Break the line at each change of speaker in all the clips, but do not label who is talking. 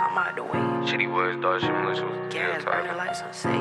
I'm out the way.
Shitty was, dog. Shit, Melissa was the
Gas burning like some say.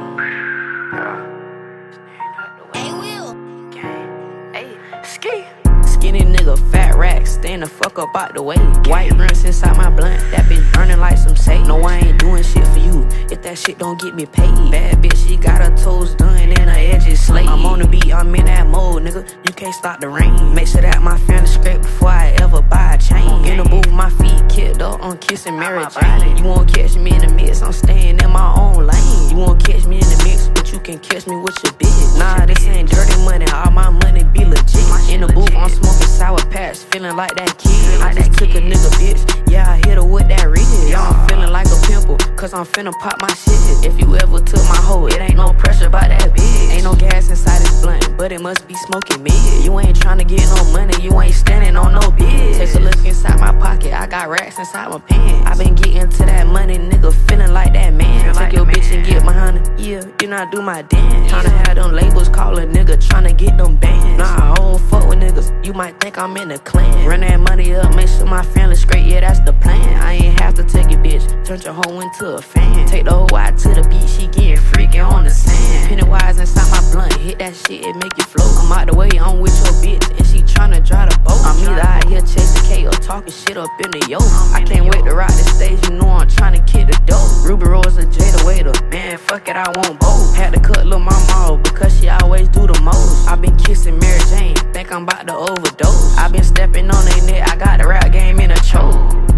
Hey, Will.
Gang. Hey, ski. Skinny nigga, fat rack, stand the fuck up out the way. White rims inside my blunt, that bitch burning like some say. No, I ain't doing shit for you if that shit don't get me paid. Bad bitch, she got her toes done and her edges slayed. I'm on the beat, I'm in that mode, nigga. You can't stop the rain. Make sure that my family straight before I ever buy a chain. In the booth, my feet kicked up on kissing Mary Jane. You won't catch me in the mix, I'm staying in my own lane. You won't catch me in the mix, but you can catch me with your bitch. Nah, this ain't dirty money, all my money be legit. In the booth, I'm smoking Sour Patch, feeling like that kid. I just took a nigga bitch, yeah, I hit her with that rig. Yeah, I'm feeling like a pimple, cause I'm finna pop my shit. If you ever took my hoe, it ain't no pressure about that bitch. Ain't no gas inside this blunt, but it must be smoking mid. You ain't tryna get no money, you ain't standing on no bitch. Take a look inside my pocket, I got racks inside my pants. I been getting to that money, nigga, feeling like that man. Take your bitch and get behind her, yeah, you not do my dance. Tryna have them labels call a nigga, tryna get them bands. Nah, I don't fuck with niggas, you might think I'm in the clan. Run that money up, make sure my family straight, yeah, that's the plan. I ain't have to take it, bitch, turn your hoe into a fan. Take the hoe out to the beach, she getting freaky on the sand. Pennywise inside my blunt, hit that shit, it make it float. I'm out the way, I'm with your bitch, and she tryna drive the boat. I'm either out here chasing K or talking shit up in the yo. I can't wait to rock the stage, you know I'm tryna kick the dope. Ruby Rose or Jada Waiter, man, fuck it, I want both. Had to cut lil' mama off, because she always do the most. I been kissing Mary Jane, think I'm about to overdose. I been stepping on they neck, I got the rap game in a choke.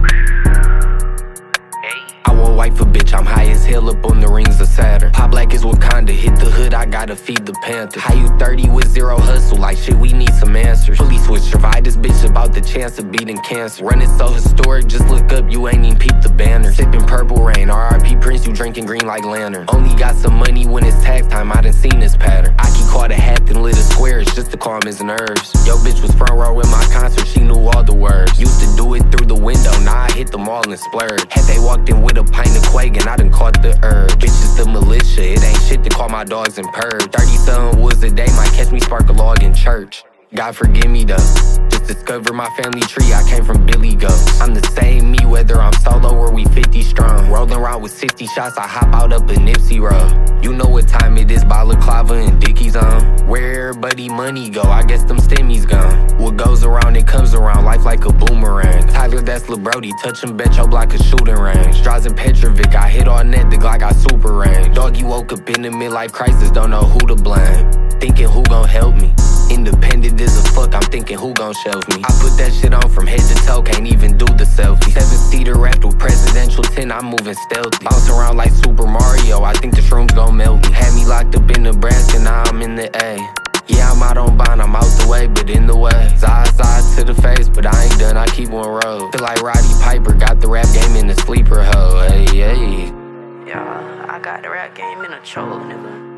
I won't wife a bitch, I'm high as hell up on the rings of Saturn. Pop black is Wakanda, hit the hood, I gotta feed the Panthers. How you 30 with zero hustle, like shit, we need some answers. Fully switch, survive this bitch about the chance of beating cancer. Running so historic, just look up, you ain't even peep the banner. Sipping purple rain, RIP Prince, you drinking green like lantern. Only got some money when it's tax time, I done seen this pattern. I keep caught a hat and lit a squares just to calm his nerves. Yo bitch was front row in my concert, she knew all the words. Used to do it through the window, now I hit them all and splurge. Had they walked in with a pint of Quake and I done caught the urge. Bitches the militia, it ain't shit to call my dogs and purge. 30-something woods a day might catch me spark a log in church. God forgive me though, just discover my family tree, I came from Billy Goat. I'm the same me whether I'm solo or we 50 strong. Rolling around with 60 shots, I hop out up a Nipsey Road. You know what time it is, balaclava and Dickies on. Where everybody money go, I guess them stimmies gone. What goes around, it comes around, life like a boomerang. Tyler, that's Lil Brody, touch him, bet your block a shooting range. Draws in Petrovic, I hit all net, the Glock got super range. Doggy woke up in the midlife crisis, don't know who to blame. Thinking who gon' help me. Independent as a fuck, I'm thinking who gon' shelf me. I put that shit on from head to toe, can't even do the selfie. 7-seater wrapped with presidential 10, I'm moving stealthy. Bounce around like Super Mario, I think the shrooms gon' melt me. Had me locked up in Nebraska, now I'm in the A. Yeah, I'm out on bond, I'm out the way, but in the way. Zaz to the face, but I ain't done, I keep one road. Feel like Roddy Piper, got the rap game in the sleeper hoe. Hey, hey.
Yeah, I got the rap game in a choke, nigga.